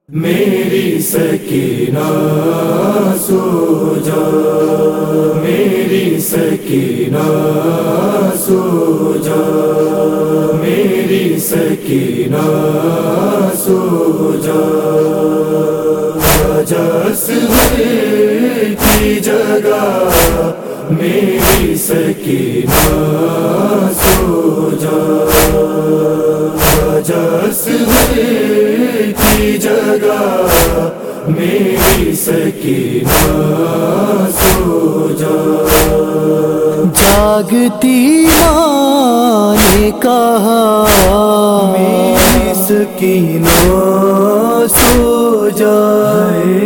میری سکینہ سو جا، میری سکینہ سو جا، میری سکینہ سو جا، سجدے کی جگہ میری سکینہ سو جا، سجدے کی جگہ میری سکینہ سو جا۔ جاگتی ماں نے کہا میری سکینہ سو جائے،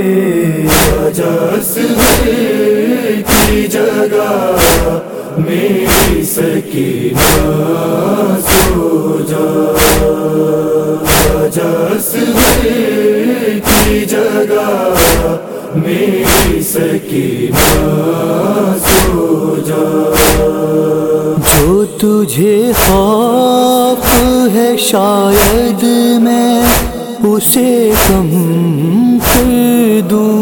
سجدے کی جگہ میری سکینہ سو جا، سجدے کی جگہ میری سکینہ سو جا۔ جو تجھے خوف ہے شاید میں اسے کم کر دوں،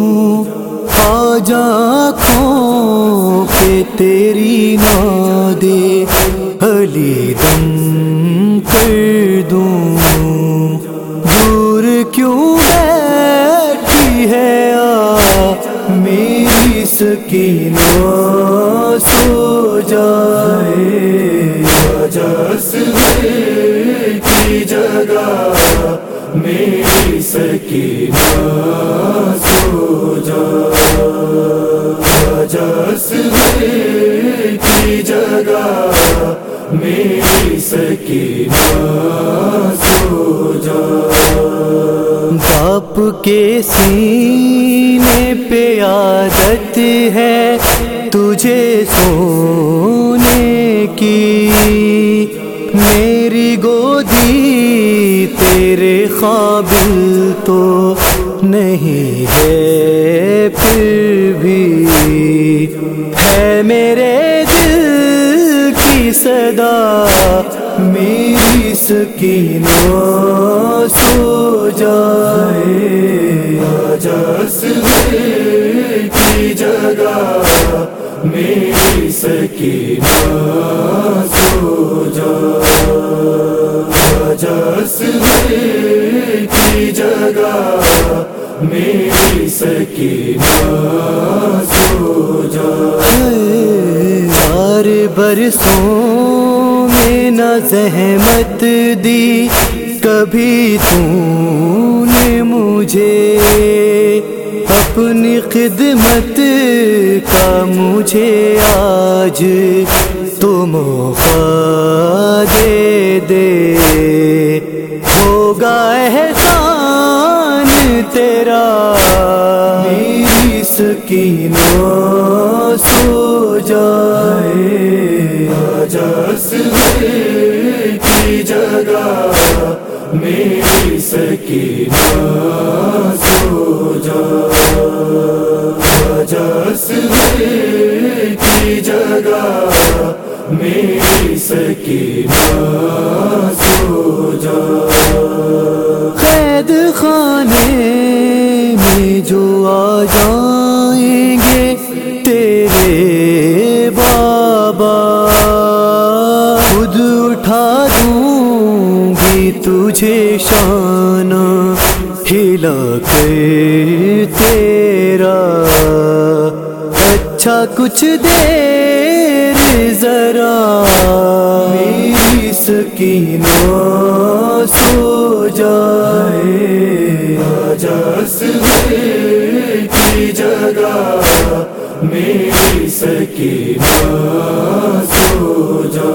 آجا آنکھوں پہ تیری نہ دے علی دم کر دوں، دور کیوں بیٹھی ہے آ میری سکینہ سو جائے، سجدے کی جگہ میری سکینہ سو جا، سجدے کی جگہ میری سکینہ سو جا۔ باپ کے سینے پہ عادت ہے تجھے سونے کی، میری گودی تیرے قابل تو نہیں ہے پھر بھی، ہے میرے دل کی صدا میری سکینہ سو جائے، سجدے کی جگہ میری سکینہ سو جا، سجدے کی جگہ میری سکینہ سو جا۔ ہر برسوں میں نہ زحمت دی کبھی تو نے مجھے، اپنی خدمت کا مجھے آج تو موقع دے دے، ہوگا احسان تیرا میری سکینہ سو جائے، سجدے کی جگہ میری سکینہ سو جا، سجدے کی جگہ میری سکینہ سو جا۔ قید خانے میں جو آ جائیں گے تیرے بابا، خود اٹھا دوں گی تجھے شان ہلا کر تیرا، اچھا کچھ دیر ذرا میری سکینہ سو جائے، سجدے کی جگہ میری سکینہ سو جا،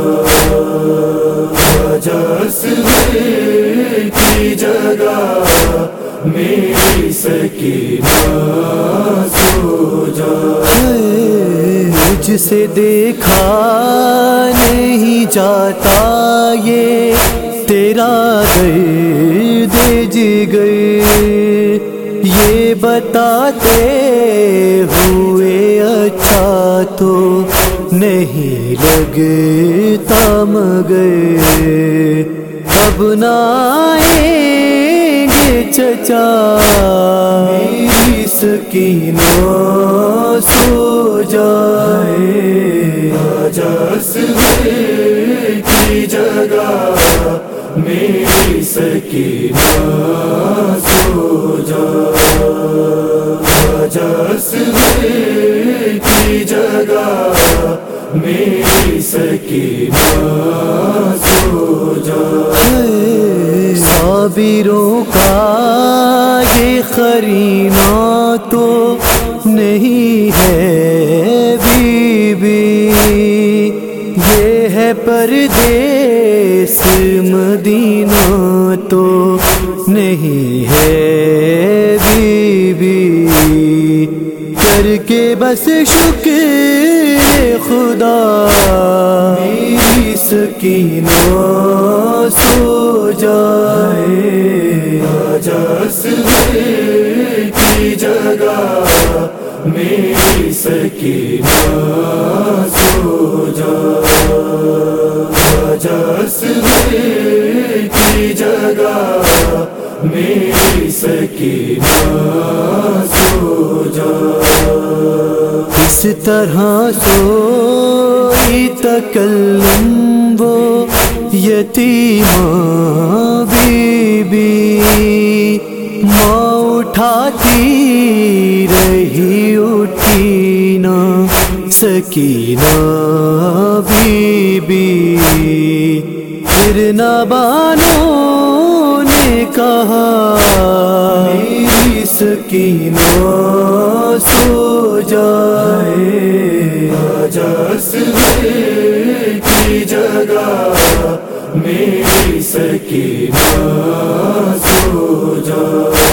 سجدے کی جگہ میری سکینہ سو جا۔ مجھ سے دیکھا نہیں جاتا یہ تیرا درد جگر، یہ بتاتے ہوئے اچھا تو نہیں لگتا مگر اب نہ آئیں گے چل بچا میری سکینہ سو جائے آجا اصغر کی جگہ میری سکینہ سو جا آجا اصغر کی جگہ میری سکینہ سو جا صابروں کا یہ قرینہ تو نہیں ہے بی بی، یہ ہے پردیس مدینہ تو نہیں ہے بی بی، کر کے بس شکر خدا میری سکینہ سو جائے آجا اصغر کی جگہ میری سکینہ سو جا آجا اصغر کی جگہ میری سکینہ سو جا اس طرح سوئی تکلم وہ یتیمہ بی بی، ماں اٹھاتی رہی اٹھی نہ سکینہ بی بی، پھر نابانوں نے کہا میری سکینہ سو جائے آجا اصغر کی جگہ میری سکینہ سو جا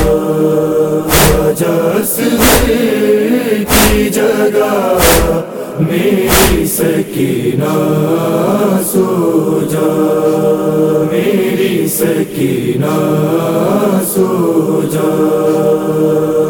آجا اصغر کی جگہ میری سکینہ سو جا میری سکینہ سو جا